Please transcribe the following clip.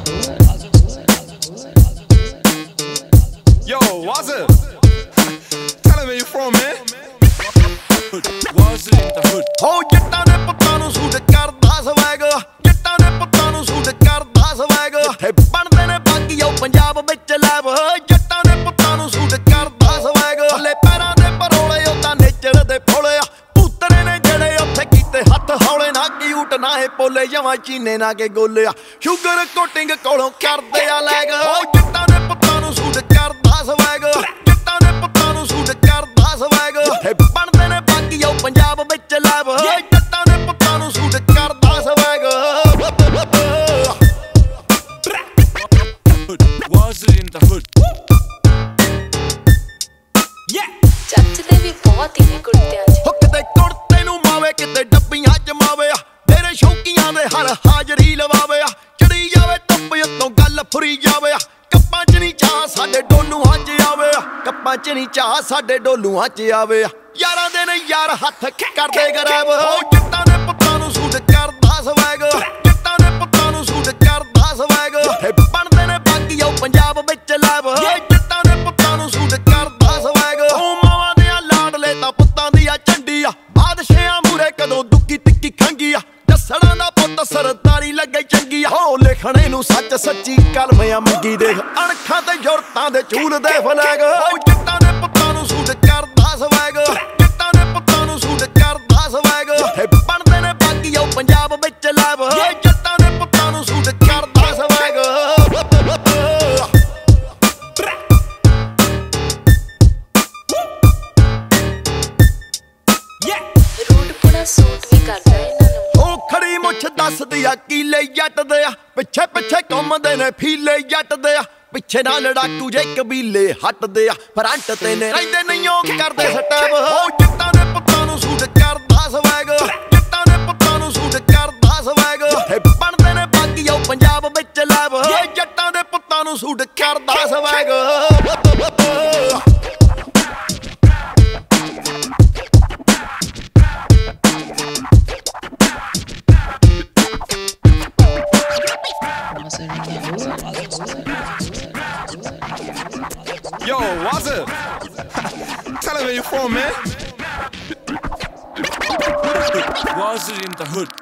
Yo, what's it? Tell him where you from, man. What's it in the hood? ਹੋ ਜੱਟਾਂ ਦੇ ਪੁੱਤਾਂ ਨੂੰ ਸੂਟ ਕਰਦਾ ਸਵੈਗ ਜੱਟਾਂ ਦੇ ਪੁੱਤਾਂ ਨੂੰ ਸੂਟ ਕਰਦਾ ਸਵੈਗ ਇੱਥੇ ਬਣਦੇ ਨੇ ਬਾਕੀ ਉਹ ਪੰਜਾਬ ਵਿੱਚ ਲੈਬ ਜੱਟਾਂ ਦੇ ਪੁੱਤਾਂ ਨੂੰ ਸੂਟ ਕਰਦਾ ਸਵੈਗ ਹਲੇ ਪੈਰਾਂ ਦੇ ਪਰੋਲੇ ਉਹ ਤਾਂ ਨੇਚਰ ਦੇ ਫੋਲੇ ਆ ਪੁੱਤਰੇ ਨੇ ਜਿਹੜੇ ਉੱਥੇ ਕੀਤੇ ਹੱਥ ਹੌਲੇ ਨਾ ਕਿਊਟ ਨਾ ਇਹ ਪੋਲੇ ਜਮਾਂ ਚੀਨੇ ਨਾ ਕੇ ਗੋਲਿਆ ਸ਼ੂਗਰ ਕੋਟਿੰਗ ਕੋਲੋਂ ਕਰਦੇ ਆ ਲੈਗ ਉਹ ਜੱਟਾਂ ਦੇ ਪੁੱਤਾਂ ਨੂੰ ਸੂਟ ਕਰਦਾ ਸਵੈਗ ਜੱਟਾਂ ਦੇ ਪੁੱਤਾਂ ਨੂੰ ਸੂਟ ਕਰਦਾ ਸਵੈਗ ਇੱਥੇ ਬਣਦੇ ਨੇ ਬਾਕੀ ਉਹ ਪੰਜਾਬ ਵਿੱਚ ਲੈਬ ਜੱਟਾਂ ਦੇ ਪੁੱਤਾਂ ਨੂੰ ਸੂਟ ਕਰਦਾ swag What's it in the hood? ਚੱਚਦੇ ਵੀ ਬਹੁਤ ਹੀ ਨੇ ਕੁੜਤਿਆਂ 'ਚ ਹੋ ਕਿਤੇ ਕੁੜਤੇ ਨੂੰ ਮਾਵੇ ਕਿਤੇ ਡੱਬੀਆਂ ਜਮਾਵੇ ਆ ਤੇਰੇ ਸ਼ੌਕੀਆਂ ਦੇ ਹਰ ਹਾਜ਼ਰੀ ਲਵਾਵੇ ਆ ਚੜੀ ਜਾਵੇ ਟੱਪ ਉੱਤੋਂ ਗੱਲ ਫੁਰੀ ਜਾਵੇ ਆ ਕੱਪਾਂ 'ਚ ਨਹੀਂ ਚਾਹ ਸਾਡੇ ਡੋਲੂਆਂ 'ਚ ਆਵੇ ਆ ਕੱਪਾਂ 'ਚ ਨਹੀਂ ਚਾਹ ਸਾਡੇ ਡੋਲੂਆਂ 'ਚ ਆਵੇ ਆ ਯਾਰਾਂ ਦੇ ਨੇ ਯਾਰ ਹੱਥ ਕਰਦੇ ਗਰੈਬ ਹੋ ਜੱਟਾਂ ਦੇ ਪੁੱਤਾਂ ਨੂੰ ਸੂਟ ਕਰਦਾ ਸਵੈਗ ਜੱਟਾਂ ਦੇ ਪੁੱਤਾਂ ਨੂੰ ਸੂਟ ਕਰਦਾ ਸਵੈਗ ਇੱਥੇ ਬਣਦੇ ਨੇ ਬਾਕੀ ਉਹ ਪੰਜਾਬ ਵਿੱਚ ਲੈਬ ਜੱਟਾਂ ਦੇ ਪੁੱਤਾਂ ਨੂੰ ਸੂਟ ਕਰਦਾ ਸਵੈਗ ਉਹ ਮਾਵਾਂ ਦੇ ਲਾਡਲੇ ਤਾਂ ਪੁੱਤਾਂ ਦੀ ਆ ਝੰਡੀ ਆ ਬਾਦਸ਼ਾਹਾਂ ਮੂਰੇ ਕਦੋਂ ਦੁੱਕੀ ਤਿੱਕੀ ਖੰਗੀ ਆ ਜੱਸੜਾਂ ਦਾ ਪੁੱਤ ਸਰਦਾਰੀ ਲੱਗੇ ਚੰਗੀ ਆ ਹੋ ਲਿਖਣੇ ਨੂੰ ਸੱਚ ਸੱਚੀ ਕਲਮ ਆ ਮੰਗੀ ਦੇਖ ਅਣਖਾਂ ਤੇ ਜੁਰਤਾਂ ਦੇ ਝੂਲ ਦੇ ਫਲੈਗ ਉਹ ਜੱਟਾਂ ਦੇ ਪੁੱਤਾਂ ਨੂੰ ਸੂਟ ਕਰਦਾ ਸਵੈਗ ਜੱਟਾਂ ਦੇ ਪੁੱਤਾਂ ਨੂੰ ਸੂਟ ਕਰਦਾ ਸਵੈਗ ਇੱਥੇ ਬਣਦੇ ਨੇ ਬਾਕੀ ਉਹ ਪੰਜਾਬ ਵਿੱਚ ਲੈਬ ਜੱਟਾਂ ਦੇ ਪੁੱਤਾਂ ਨੂੰ ਸੂਟ ਕਰਦਾ ਸਵੈਗ ਰੂਟਪੁਣਾ ਸੂਟ ਵੀ ਕਰਦਾ ਇਹਨਾਂ ਨੂੰ ਉਹ ਖੜੀ ਮੁੱਛ ਦੱਸਦੀ ਆ ਕੀਲੇ ਜੱਟ ਦੇ ਆ ਪਿੱਛੇ ਪਿੱਛੇ ਘੁੰਮਦੇ ਨੇ ਫੀਲੇ ਜੱਟ ਦੇ ਆ ਪਿੱਛੇ ਨਾ ਲੜਾਕੂ ਜੇ ਕਬੀਲੇ ਹੱਟਦੇ ਆ ਫਰੰਟ ਤੇ ਨੇ ਰਹਿੰਦੇ ਨਹੀਂ ਉਹ ਕਰਦੇ ਸਟੈਪ ਉਹ ਜੱਟਾਂ ਦੇ ਪੁੱਤਾਂ ਨੂੰ ਸੂਟ ਕਰਦਾ ਸਵੈਗ ਜੱਟਾਂ ਦੇ ਪੁੱਤਾਂ ਨੂੰ ਸੂਟ ਕਰਦਾ ਸਵੈਗ ਇੱਥੇ ਬਣਦੇ ਨੇ ਬਾਕੀ ਉਹ ਪੰਜਾਬ ਵਿੱਚ ਲੈਬ ਜੱਟਾਂ ਦੇ ਪੁੱਤਾਂ ਨੂੰ ਸੂਟ ਕਰਦਾ swag Yo, what's it? Tell him where you from, man. What's it in the hood?